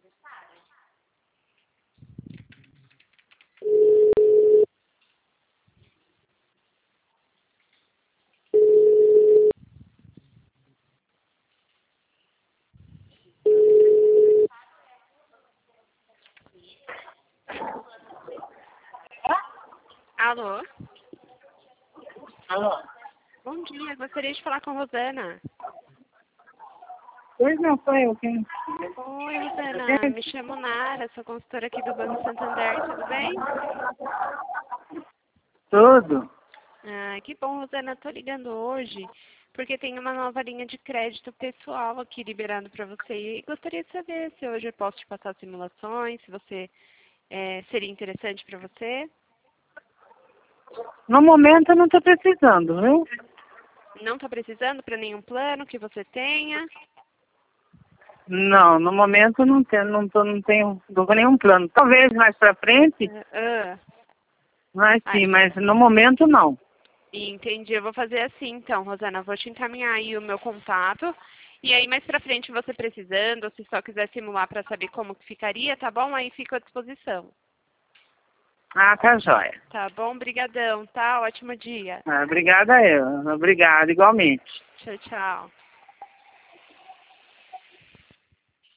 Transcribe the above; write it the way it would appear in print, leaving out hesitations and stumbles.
Alô? Alô? Bom dia, gostaria de falar com a Rosana. Pois não, foi eu quem? Oi, Rosana, me chamo Nara, sou consultora aqui do Banco Santander, tudo bem? Tudo. Ah, que bom, Rosana, estou ligando hoje porque tem uma nova linha de crédito pessoal aqui liberando para você e gostaria de saber se hoje eu posso te passar simulações, se você seria interessante para você. No momento eu não estou precisando, viu? Não está precisando para nenhum plano que você tenha? Não, no momento eu não tenho nenhum plano. Talvez mais pra frente, mas Ai, sim, mas no momento não. entendi, eu vou fazer assim então, Rosana, eu vou te encaminhar aí o meu contato e aí mais pra frente você precisando, ou se só quiser simular para saber como que ficaria, tá bom? Aí fico à disposição. Ah, tá jóia. Tá bom? Brigadão, tá? Ótimo dia. Ah, obrigada eu. Obrigado, igualmente. Tchau, tchau.